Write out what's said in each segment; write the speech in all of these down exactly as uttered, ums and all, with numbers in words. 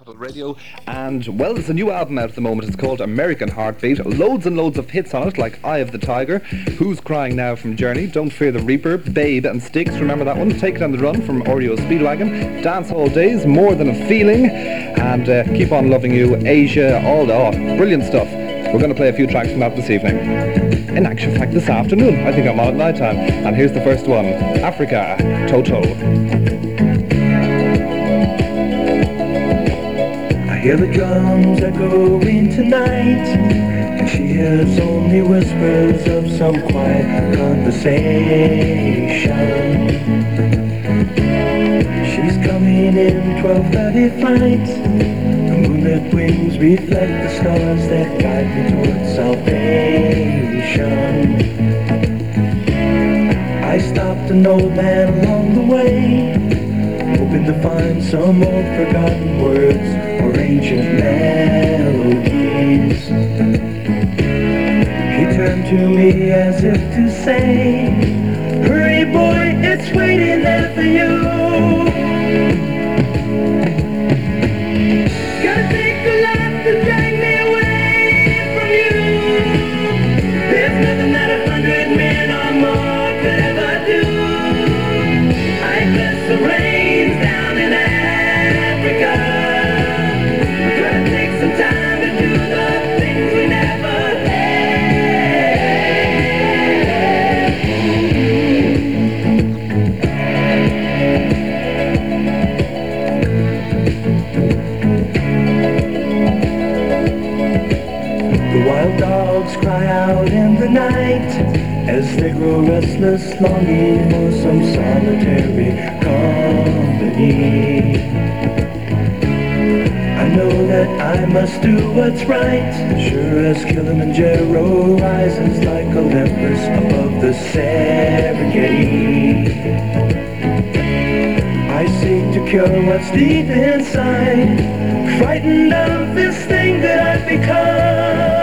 Capital Radio, and well, there's a new album out at the moment. It's called American Heartbeat. Loads and loads of hits on it, like Eye of the Tiger, Who's Crying Now from Journey, Don't Fear the Reaper, Babe and Sticks, remember that one? Take It on the Run from R E O Speedwagon, Dance Hall Days, More Than a Feeling, and uh, Keep On Loving You, Asia, all the, oh, brilliant stuff. We're going to play a few tracks from that this evening. In actual fact, this afternoon. I think I'm on at night time. And here's the first one, Africa, Toto. I hear the drums echoing tonight, and she hears only whispers of some quiet conversation. She's coming in twelve thirty flight. The moonlit wings reflect the stars that guide me towards salvation. I stopped an old man along the way, hoping to find some old forgotten words or ancient melodies. He turned to me as if to say, hurry boy, it's waiting there for you. Gotta take a lot to drag me away from you. There's nothing that a hundred men or more could ever do. I bless the rains down in Africa. Gonna take some time to do the things we never The wild dogs cry out in the night as they grow restless, longing for some solitary company. I know that I must do what's right, sure as Kilimanjaro rises like Olympus above the Serengeti. I seek to cure what's deep inside, frightened of this thing that I've become.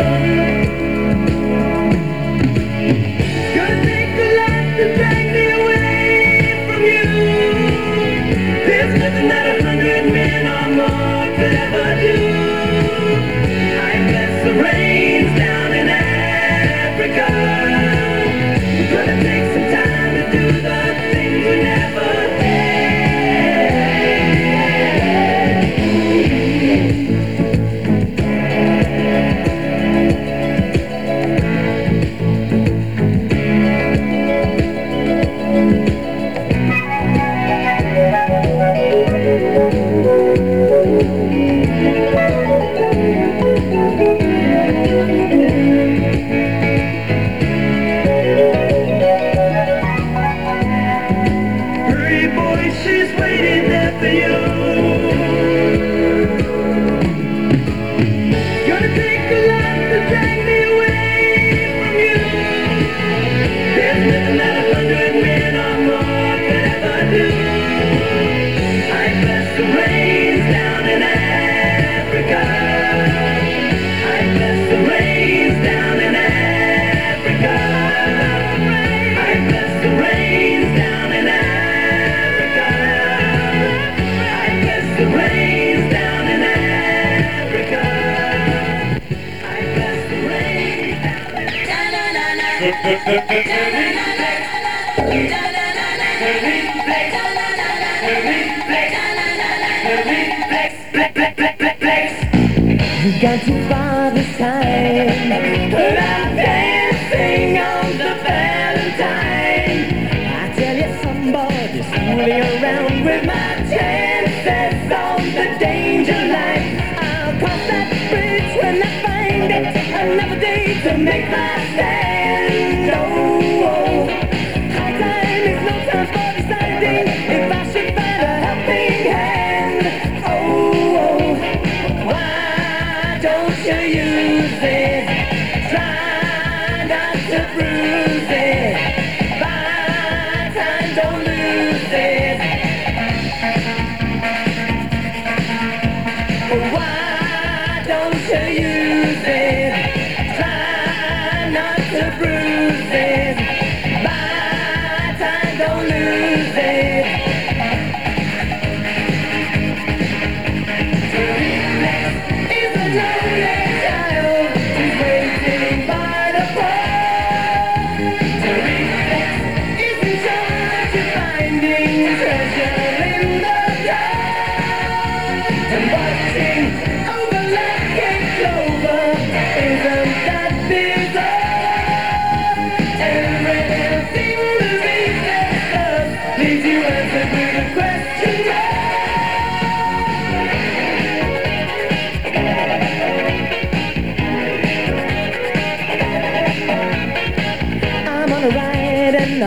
Gonna take a lot to drag me away from you. There's nothing that a hundred men or more could ever do. I bless the rains down in Africa. Gonna take some time to do the things we never hurry boy, she's waiting there for you. Gonna take a lot to drag me away from you. There's nothing that a hundred men or more could ever do. I bless the rains down in Africa. I bless the rains down in Africa. I bless the rains down in Africa. I bless the rains down in Africa. I bless the rains We've gone too far this time, but I'm dancing on the Valentine. I tell you, somebody's fooling around with my chances on the danger line. I'll cross that bridge when I find it, another day to make my stand. Oh, oh. High time is no time for deciding if I should find a helping hand. Oh, oh. Why don't you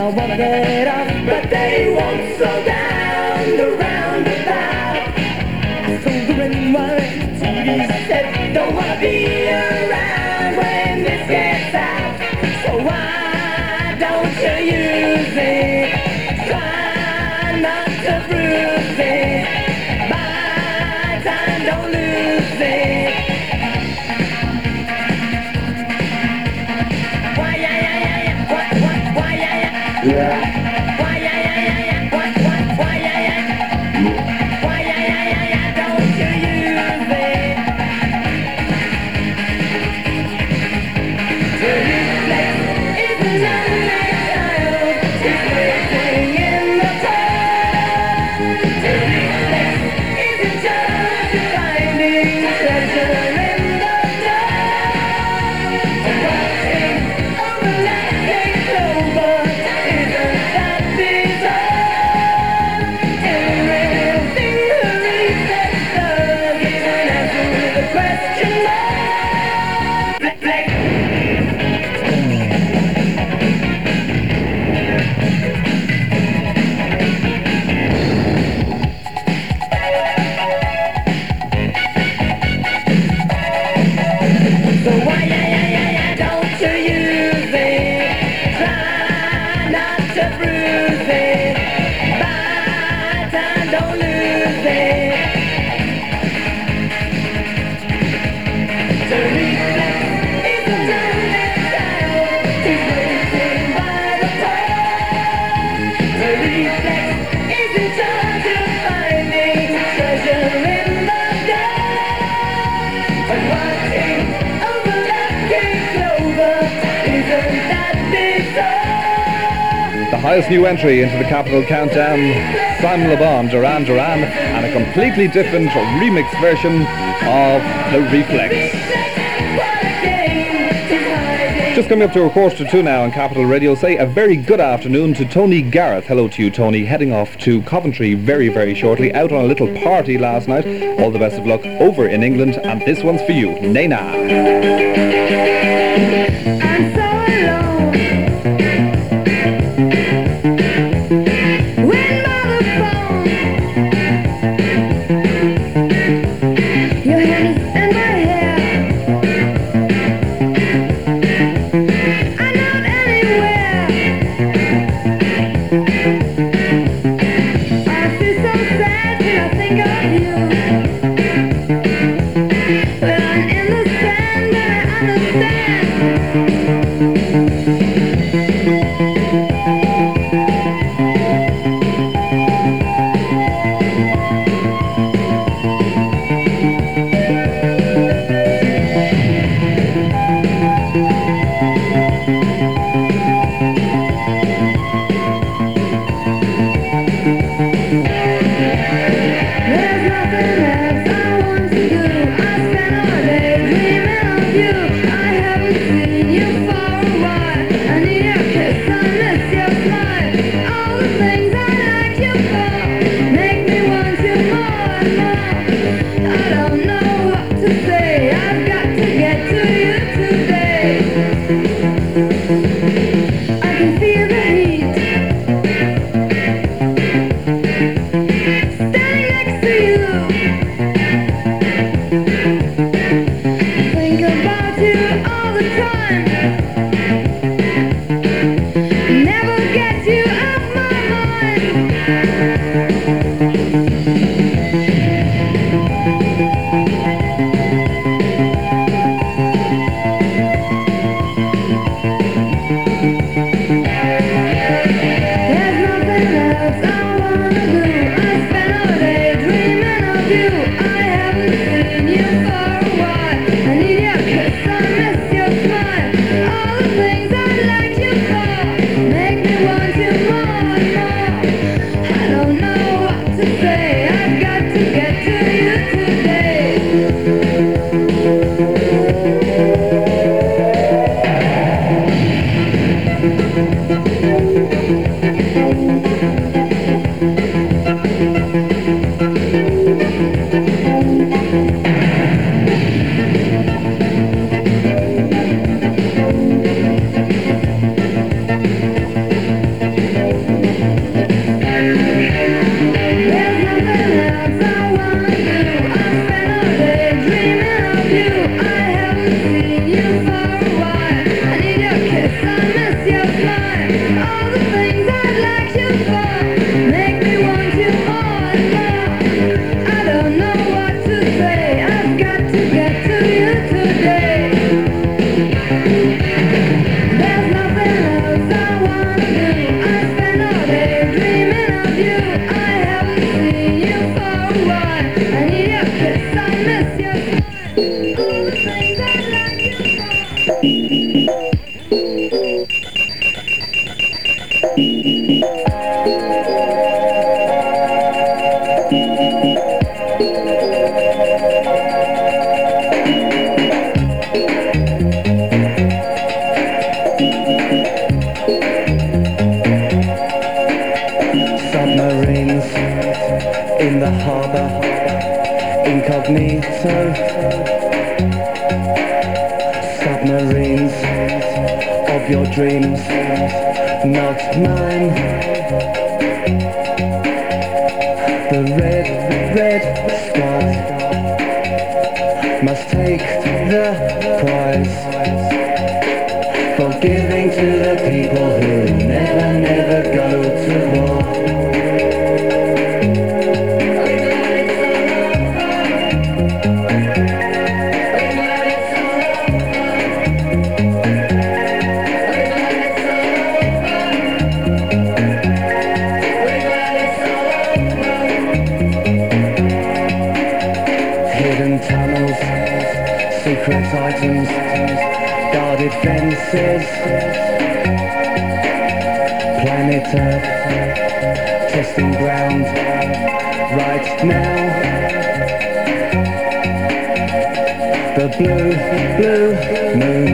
I wanna get off, but they won't slow down the roundabout. I told the ring T V said, don't wanna be around when this gets out. So why don't you use it? Try not to bruise it. Buy time, don't lose it. Why, yeah, yeah, yeah, yeah. What, what, why, yeah, yeah. Yeah. Why, yeah, yeah, yeah, yeah. What, what, why, yeah, yeah. Why, yeah, yeah, yeah, yeah. Don't you use it. The reflex is an unmade child. It's waiting in the pond. The reflex is in charge of finding treasure in the dark. Watching overlapping clover, isn't that bizarre? Everything the reflex does is an answer with a question mark. Reflex. So why, yeah, yeah, yeah, yeah, don't you use it? Try not to bruise it. Buy time, don't lose it. The reflex is a lonely child who's waiting by the pond. The reflex is in charge of finding treasure in the dark. But watching overlapping clover, isn't that bizarre? The highest new entry into the Capital Countdown, Simon Le Bon, Duran Duran, and a completely different remix version of The Reflex. What a game is hiding. Just coming up to a quarter to two now on Capital Radio. Say a very good afternoon to Tony Garrett. Hello to you, Tony. Heading off to Coventry very, very shortly. Out on a little party last night. All the best of luck over in England. And this one's for you, Nena. I'm so alone. When mother phone, your hand is in my hair. I'm not anywhere. I feel so sad when I think of you. When I'm in the sand and I understand. Magneto, submarines of your dreams, not mine. The red, red sky must take the prize for giving to the people who never, never go to war. Tunnels, secret items, guarded fences, planet Earth, testing ground right now. The blue, blue moon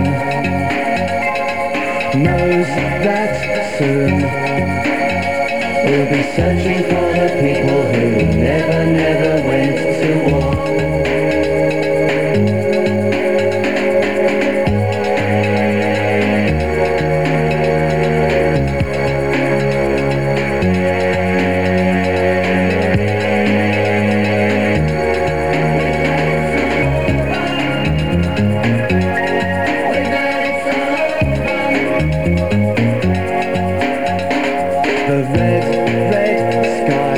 knows that soon we'll be searching for the people who never, never went to war. The red, red sky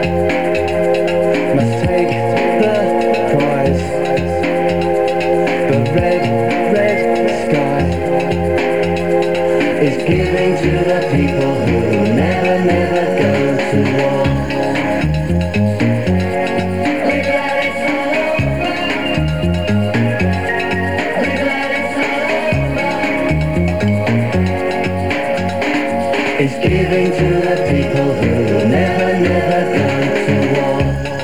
must take the prize. The red, red sky is giving to the people who never, never go to war. We're glad it's all over. We're glad it's all over. It's giving to the people who never, never go to war.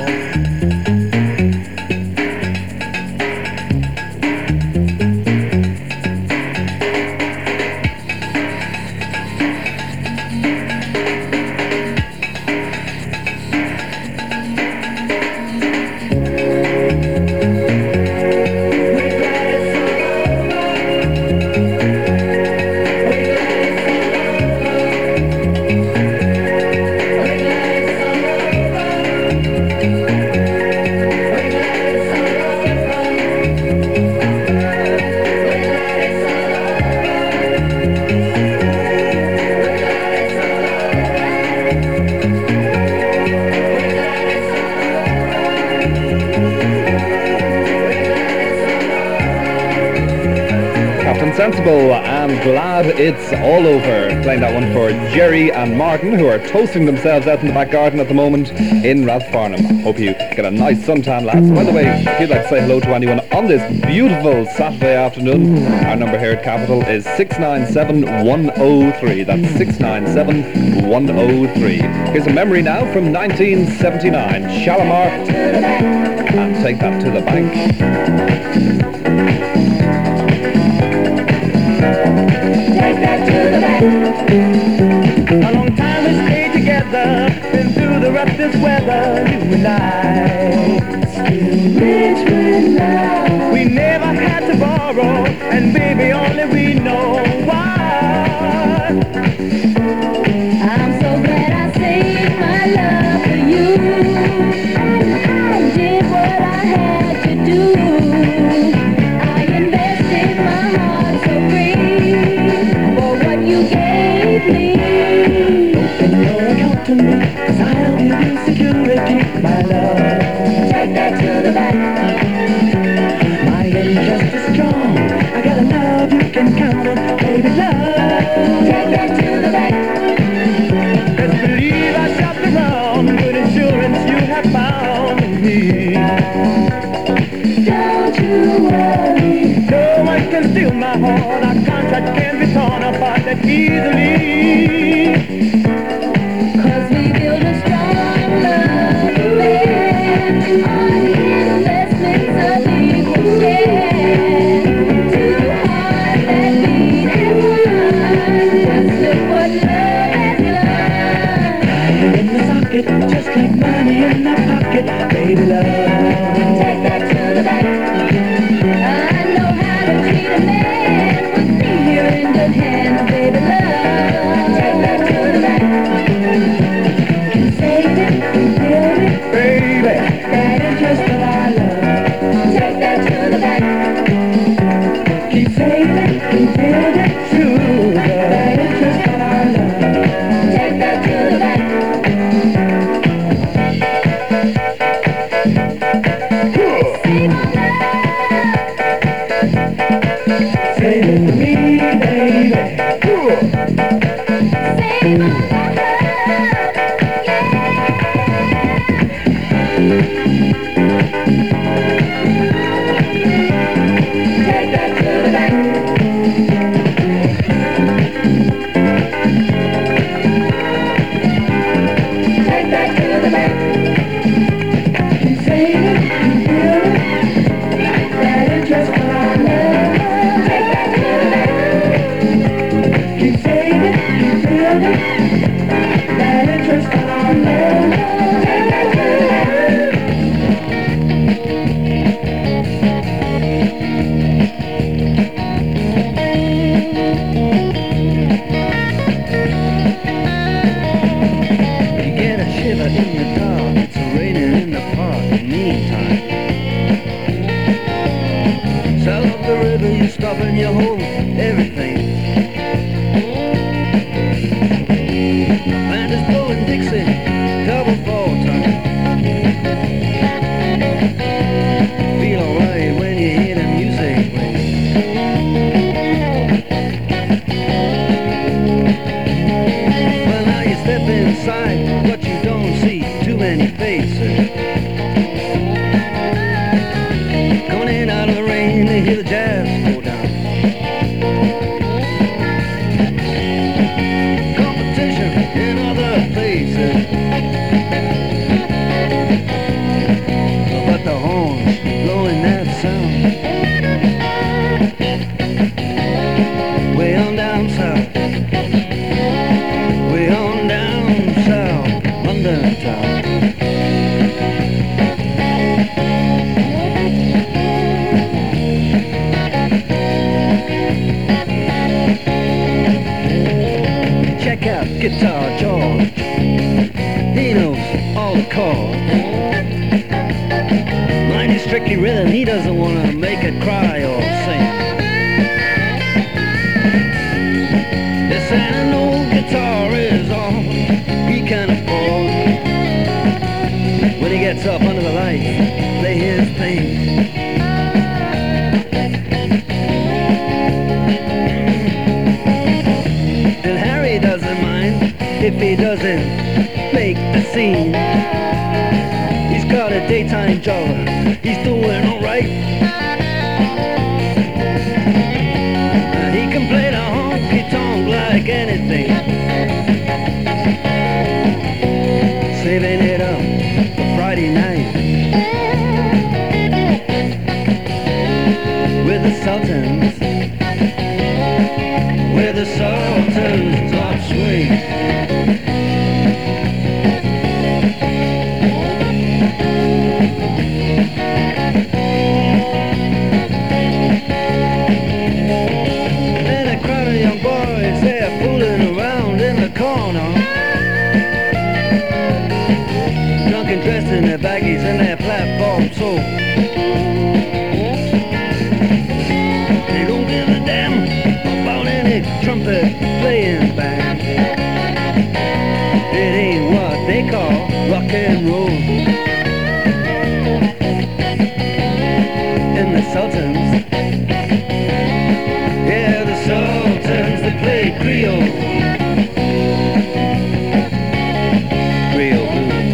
Captain Sensible and Glad It's All Over. Playing that one for Jerry and Martin, who are toasting themselves out in the back garden at the moment in Rathfarnham. Hope you get a nice suntan, lads. By the way, if you'd like to say hello to anyone on this beautiful Saturday afternoon, our number here at Capital is six nine seven one oh three. That's six nine seven one oh three. Here's a memory now from nineteen seventy-nine. Shalimar and Take That to the Bank. Take that to the bank. A long time we stayed together, been through the roughest weather, you and I. Still rich with love. We never had to borrow, and baby, only we know why. I'm so glad I saved my love for you. I did what I had to do. I invested my heart so free for what you gave me. Open your account to me, 'cause I'll give you security, my love. Take that to the bank. My interest is strong, I got a love you can count on, baby love. Take that to the bank. Best believe I shopped around, good insurance you have found in me. Don't and you hold everything. Band is blowing Dixie, double fall time. Feel alright when you hear the music play. Well, now you step inside, but you don't see too many faces. Coming in out of the rain, they hear the jazz go down. Competition in other places, but the horns blowing that sound. Way on down south, way on down south, London town. Check out Guitar George, he knows all the chords. Mine is strictly rhythm, he doesn't want to make it cry or sing. Yes, and an old guitar is all he can afford. When he gets up under the lights, play his thing. And Harry doesn't mind if he doesn't make the scene. He's got a daytime job, he's doing alright. He can play the honky-tonk like anything, saving it up for Friday night with the Sultans, with the Sultans top swing. And a crowd of young boys, they're fooling around in the corner, drunk and dressed in their baggies and their platform so. They don't give a damn about any trumpet playing band. It ain't what they call rock and roll. And the Sultans, yeah, the Sultans, they play Creole. Creole blues.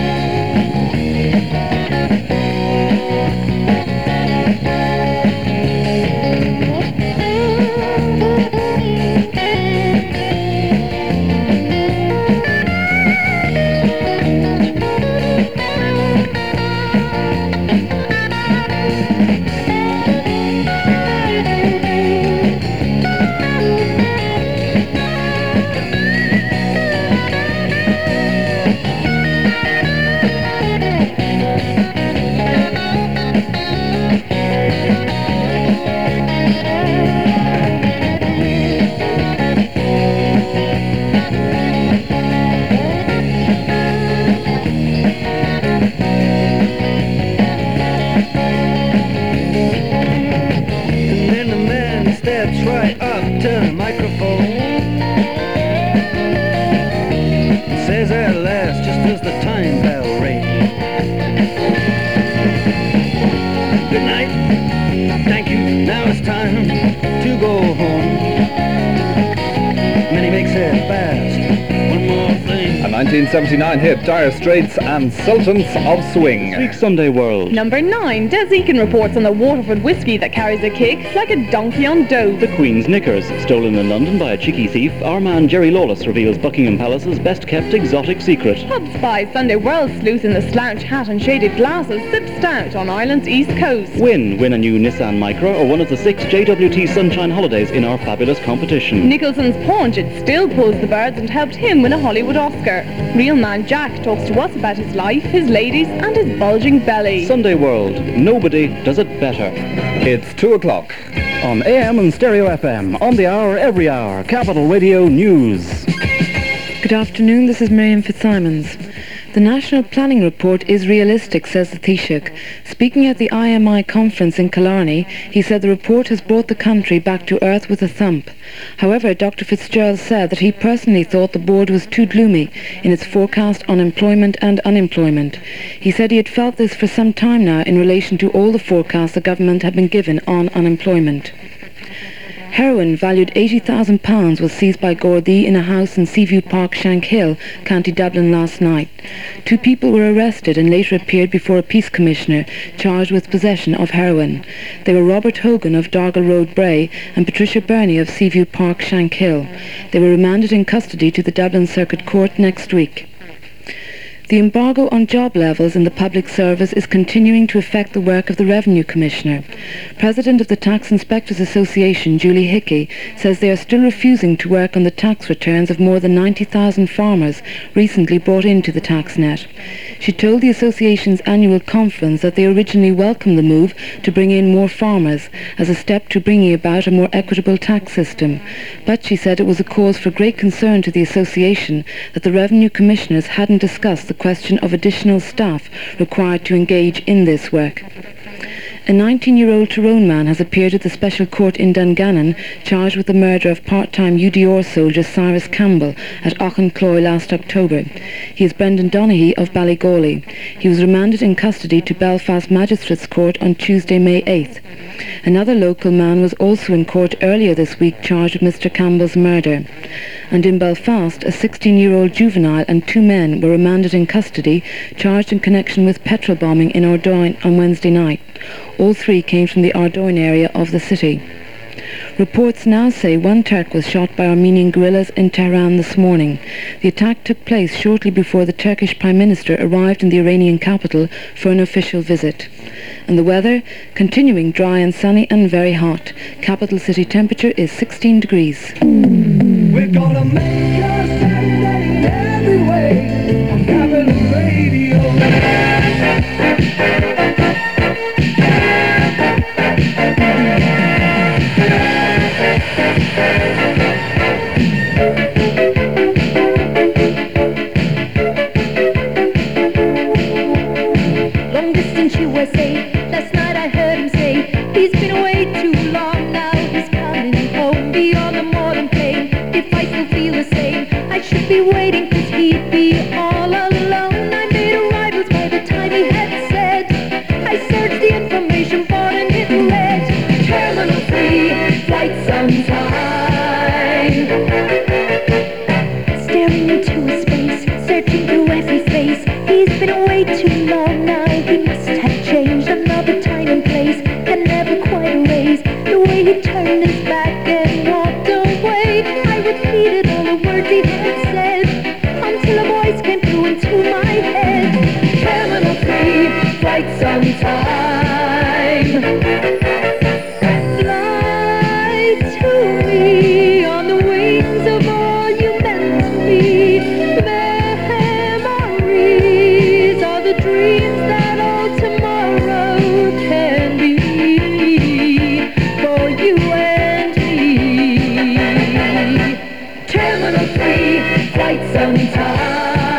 Right up to the microphone, says at last, just as the time bell rings, good night, thank you, now it's time to go home. And then he makes it fast, one more thing. A nineteen seventy-nine hit, Dire Straits and Sultans of Swing. This week's Sunday World. Number nine, Des Eakin reports on the Waterford whiskey that carries a kick like a donkey on dough. The Queen's knickers, stolen in London by a cheeky thief. Our man Jerry Lawless reveals Buckingham Palace's best-kept exotic secret. Pub Spy, Sunday World sleuth in the slouch hat and shaded glasses, sips stout on Ireland's east coast. Win, win a new Nissan Micra or one of the six J W T Sunshine holidays in our fabulous competition. Nicholson's paunch, it still pulls the birds and helped him win a Hollywood Oscar. Real man Jack talks to us about his life, his ladies and his bulging belly. Sunday World, nobody does it better. It's two o'clock. On A M and Stereo F M, on the hour, every hour, Capital Radio News. Good afternoon, this is Miriam Fitzsimons. The National Planning Report is realistic, says the Taoiseach. Speaking at the I M I conference in Killarney, he said the report has brought the country back to earth with a thump. However, Doctor Fitzgerald said that he personally thought the board was too gloomy in its forecast on employment and unemployment. He said he had felt this for some time now in relation to all the forecasts the government had been given on unemployment. Heroin valued eighty thousand pounds was seized by Gardaí in a house in Seaview Park, Shankill, County Dublin last night. Two people were arrested and later appeared before a peace commissioner charged with possession of heroin. They were Robert Hogan of Dargle Road, Bray, and Patricia Burney of Seaview Park, Shankill. They were remanded in custody to the Dublin Circuit Court next week. The embargo on job levels in the public service is continuing to affect the work of the Revenue Commissioner. President of the Tax Inspectors Association, Julie Hickey, says they are still refusing to work on the tax returns of more than ninety thousand farmers recently brought into the tax net. She told the association's annual conference that they originally welcomed the move to bring in more farmers as a step to bringing about a more equitable tax system. But she said it was a cause for great concern to the association that the Revenue Commissioners hadn't discussed the question of additional staff required to engage in this work. A nineteen-year-old Tyrone man has appeared at the Special Court in Dungannon charged with the murder of part-time U D R soldier Cyrus Campbell at Auchencloy last October. He is Brendan Donaghy of Ballygawley. He was remanded in custody to Belfast Magistrates Court on Tuesday, May eighth. Another local man was also in court earlier this week charged with Mister Campbell's murder. And in Belfast, a sixteen-year-old juvenile and two men were remanded in custody charged in connection with petrol bombing in Ardoyne on Wednesday night. All three came from the Ardoyne area of the city. Reports now say one Turk was shot by Armenian guerrillas in Tehran this morning. The attack took place shortly before the Turkish Prime Minister arrived in the Iranian capital for an official visit. And the weather, continuing dry and sunny and very hot. Capital city temperature is sixteen degrees. We're gonna make a Saturday in every way on Capital Radio. Long distance U S A, last night I heard him say he's been away too long, now he's coming home beyond the modern plane. If I still feel the same, I should be waiting cause he'd be all alone. I made arrivals by the time he had said, I searched the information board and it read Terminal three, flights on time. Staring into his face, searching through every face. He's been away too long now, he must have changed. Another time and place can never quite erase the way he turned his back and walked away. I repeated all the words he had said until a voice came through into my head. Terminal three, flights on time. Fly to me on the wings of all you meant to me. Memories are the dreams that all tomorrow can be for you and me. Terminal three, flights on time.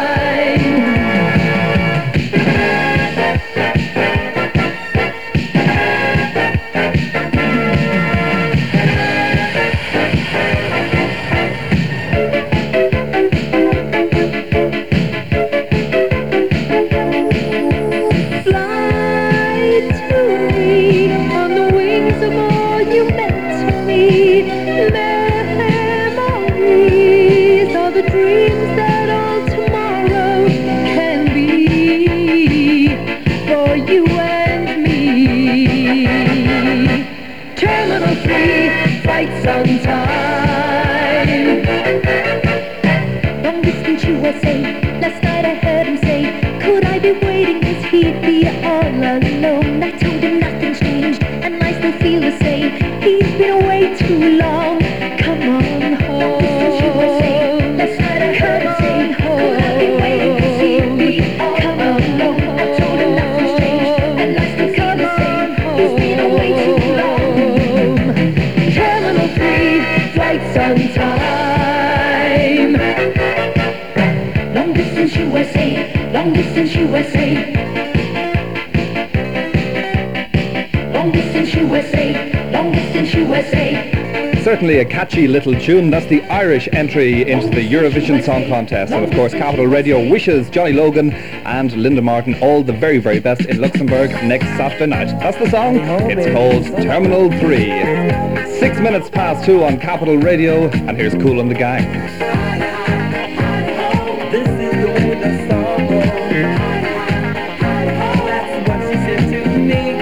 On time. Long distance U S A, last night I heard him say, could I be waiting cause he'd be all alone. I told him nothing's changed and I still feel the same. He's been away too long, come on home. Long distance U S A, last night I heard him say, could I be waiting cause he'd be all alone. I told him nothing's changed and I still feel the same. He's been away too long. Terminal three, flights on time. Long distance U S A, long long distance U S A. Long distance U S A. Long distance U S A. Certainly a catchy little tune. That's the Irish entry into the Eurovision Song Contest. And of course, Capital Radio wishes Johnny Logan and Linda Martin all the very, very best in Luxembourg next Saturday night. That's the song. It's called Terminal three. Six minutes past two on Capital Radio, and here's Kool and the Gang. This is the way the song goes. That's what she said to me.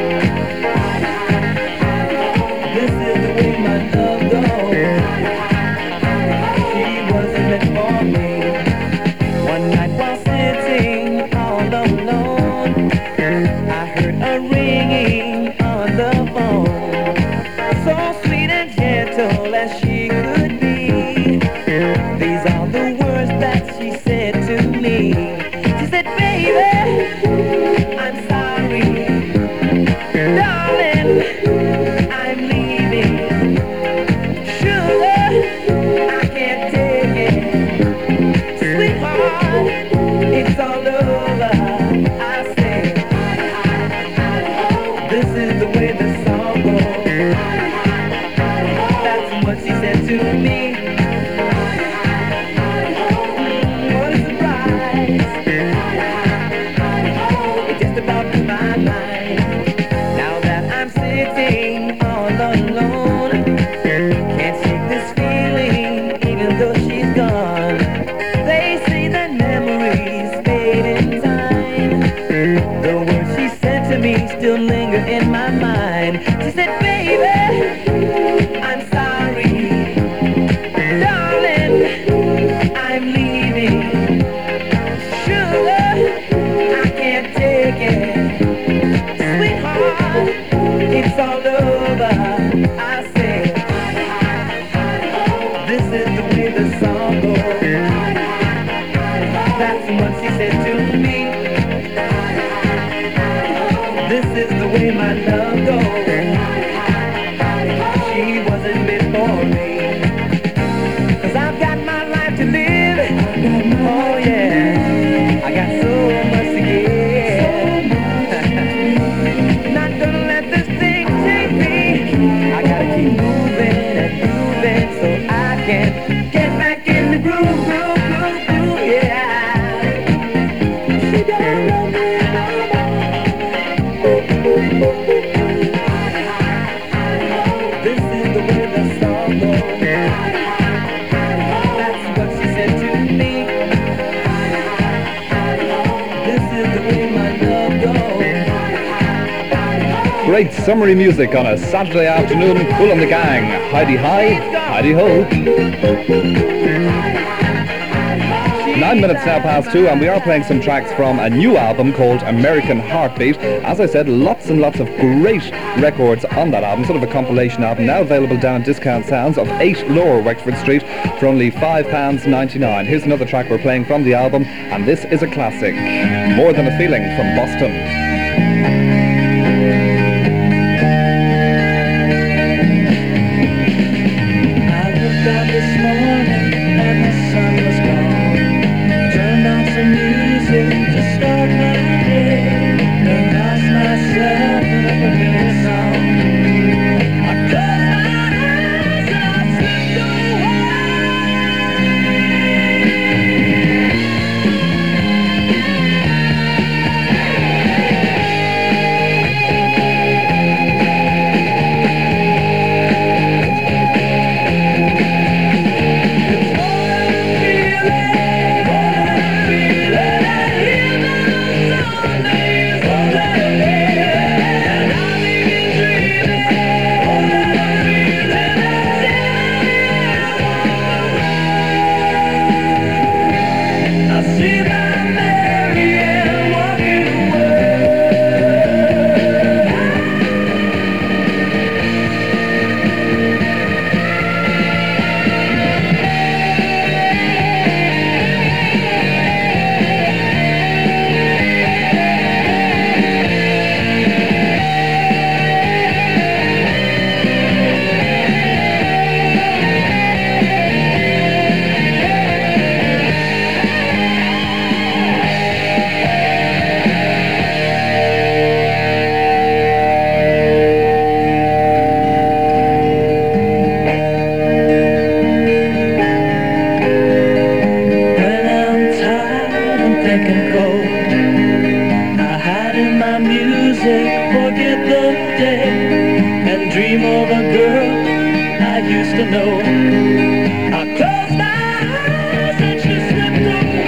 This is the way my love goes. She wasn't meant for me. One night while sitting all alone, I heard a ringing on the phone. So sweet and gentle as she could be. These are the words that she said to me. She said, baby, I'm sorry. Darling, I'm leaving. Sugar, I can't take it. Sweetheart, it's all over. I say, this is the way the song goes. That's what she said to me. What a surprise. It just about blew my mind. Now that I'm sitting all alone, can't shake this feeling even though she's gone. They say that memories fade in time. The words she said to me still linger in my mind. She said, baby, I'm sorry. Darling, I'm leaving. Sugar, I can't take it. Sweetheart, it's all over. I say, this is the way the song goes. That's what she said to me. This is the way my love goes. She wasn't meant for me. Cause I've got my life to live. Oh yeah, I got so much to give. Not gonna let this thing take me. I gotta keep moving and moving so I can get back in the groove, groove, groove, groove, yeah. She don't know me no more. This is the way the song goes. That's what she said to me. This is the way my love goes. Great summery music on a Saturday afternoon. Kool and the Gang. Heidi hi, Heidi ho. Nine minutes now past two, and we are playing some tracks from a new album called American Heartbeat. As I said, lots and lots of great records on that album, sort of a compilation album, now available down at Discount Sounds of eight Lower Wexford Street for only five pounds ninety-nine. Here's another track we're playing from the album, and this is a classic, More Than a Feeling from Boston. I woke up this morning and the sun was gone. Turned on some music to start my day. And lost myself in a familiar song. I closed my eyes and I slipped away. dream of a girl I used to know. I closed my eyes and she slipped away.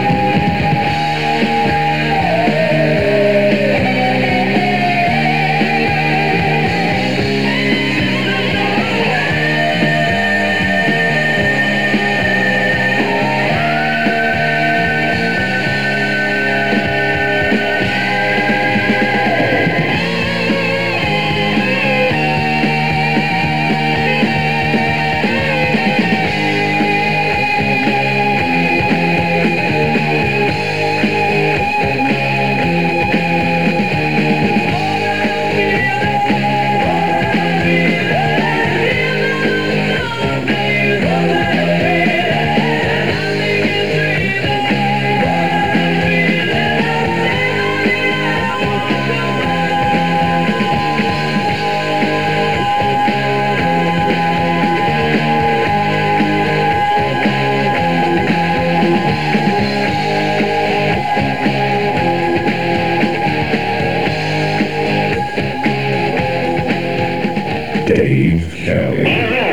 Dave Kelly.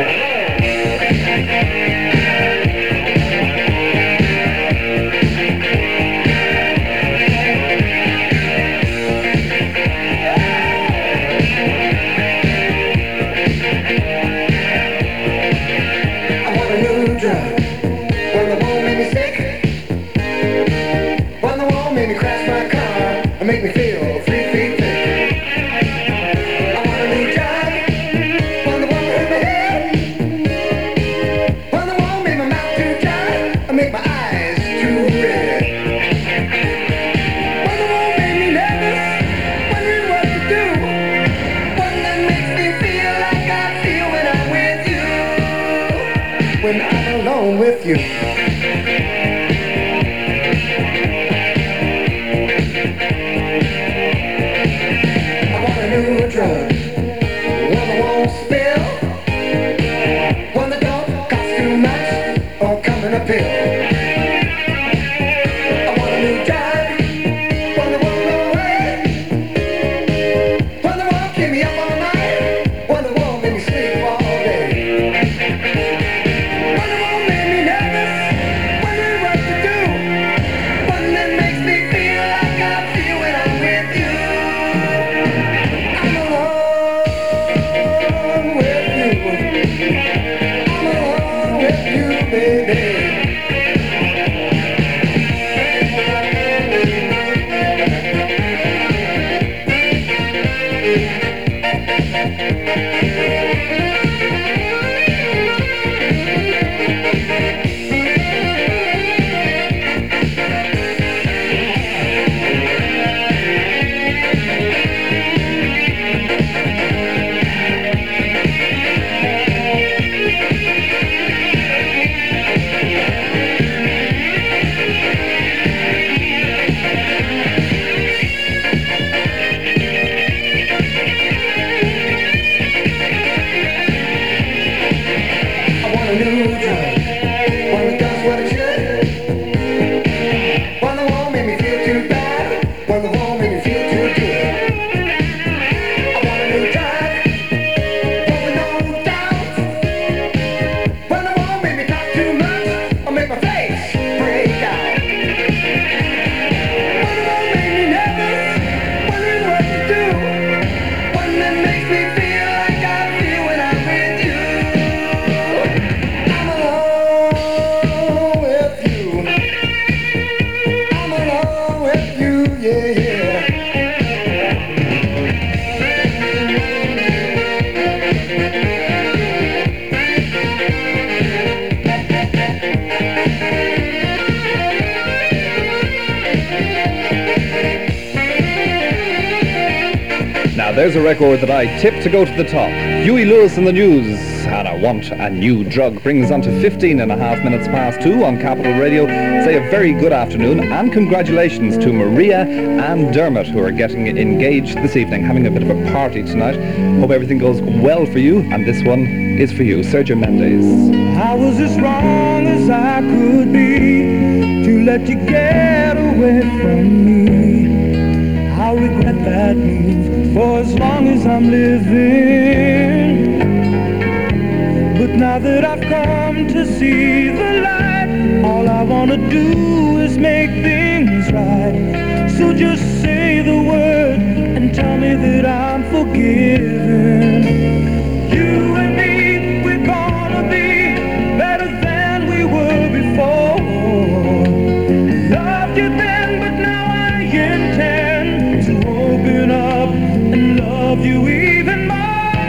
Make me feel free, free, free. I want a new job. One that won't hurt my head. One that won't make my mouth too dry or make my eyes too red. One that won't make me nervous, wondering what to do. One that makes me feel like I feel when I'm with you. When I'm alone with you. New drug, one that won't spill, one that don't cost too much or come in a pill. I want a new job, one that won't go away, one that won't keep me up all night, one that won't make me sleep all day, one that won't make me nervous, wondering what to do, one that makes me feel like I feel when I'm with you. There's a record that I tip to go to the top. Huey Lewis in the News, and I Want a New Drug, brings us on to fifteen and a half minutes past two on Capital Radio. Say a very good afternoon and congratulations to Maria and Dermot, who are getting engaged this evening, having a bit of a party tonight. Hope everything goes well for you, and this one is for you, Sergio Mendes. I was as wrong as I could be to let you get away from me. I'll regret that move for as long as I'm living. Now that I've come to see the light, all I wanna do is make things right. So just say the word and tell me that I'm forgiven. You and me, we're gonna be better than we were before. Loved you then, but now I intend to open up and love you even more.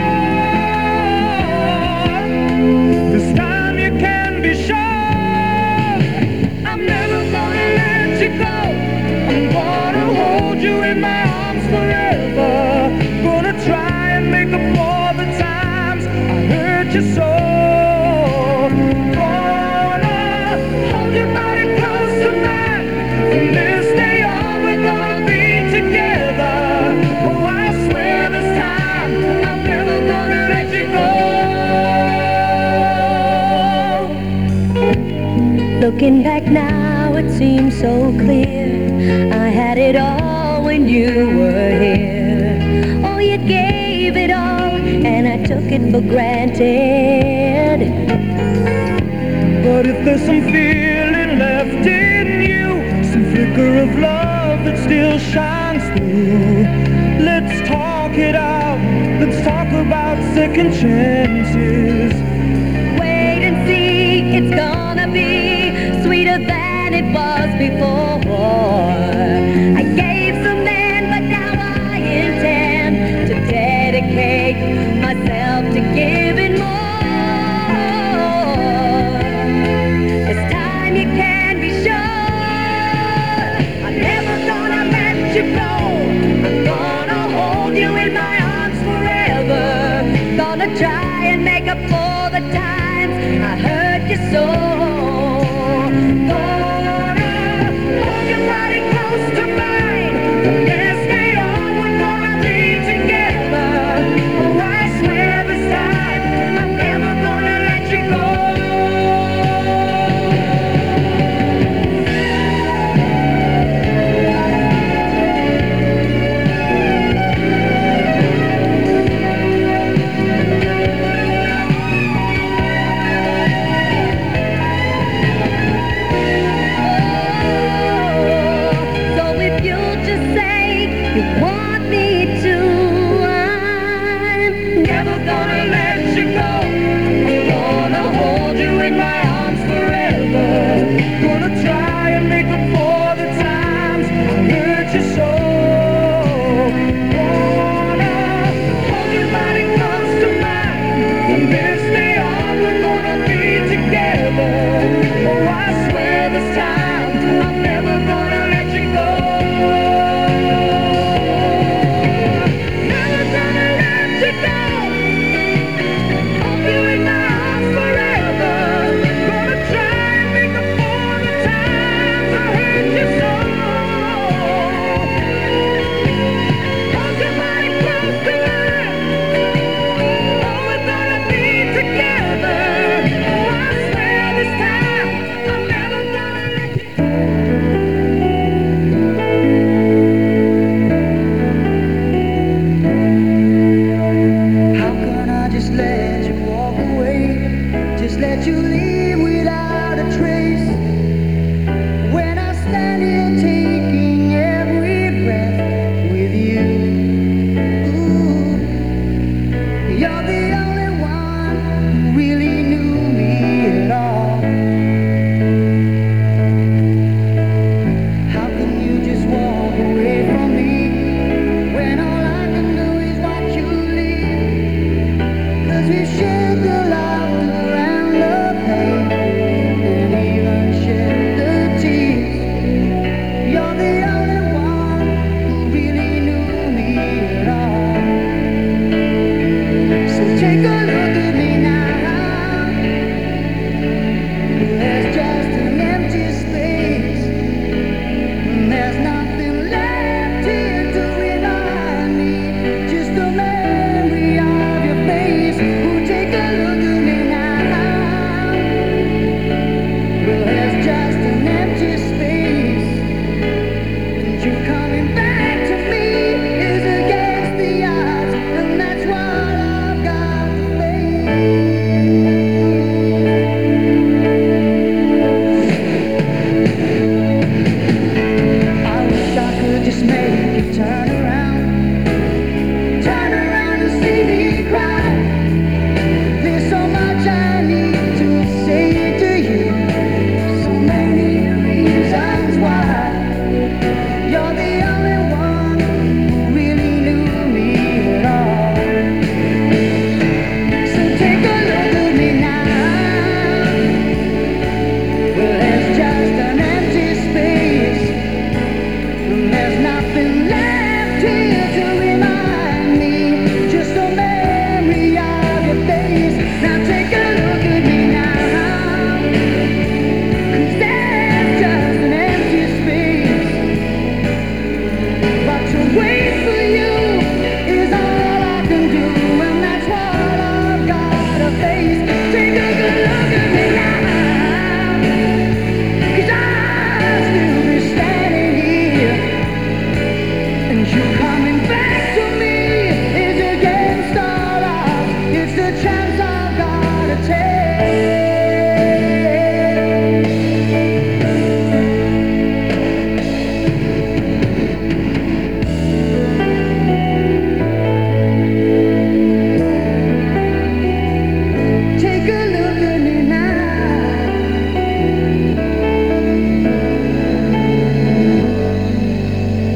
This time you can be sure I'm never gonna let you go. I'm gonna hold you in my arms forever. Gonna try and make up for the times I hurt you so. Gonna hold your body close to mine. From this day on we're gonna be together. Oh, I swear this time I'm never gonna let you go. Looking back now, it seems so clear. I had it all when you were here. Oh, you gave it all, and I took it for granted. But if there's some feeling left in you, some flicker of love that still shines through, let's talk it out. Let's talk about second chances. Wait and see, it's gonna be sweeter than it was before. I gave some then, but now I intend to dedicate myself to giving more. This time you can be sure I'm never gonna let you go. I'm gonna hold you in my arms forever. Gonna try and make up for the times I hurt you so.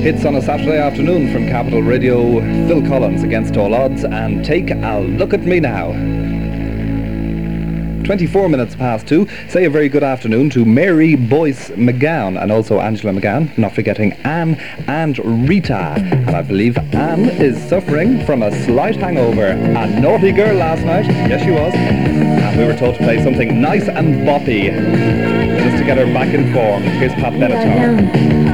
Hits on a Saturday afternoon from Capital Radio. Phil Collins, Against All Odds, and Take a Look at Me Now. twenty-four minutes past two. Say a very good afternoon to Mary Boyce McGowan and also Angela McGowan, not forgetting Anne and Rita. And I believe Anne is suffering from a slight hangover. A naughty girl last night. Yes, she was. And we were told to play something nice and boppy just to get her back in form. Here's Pat Benatar.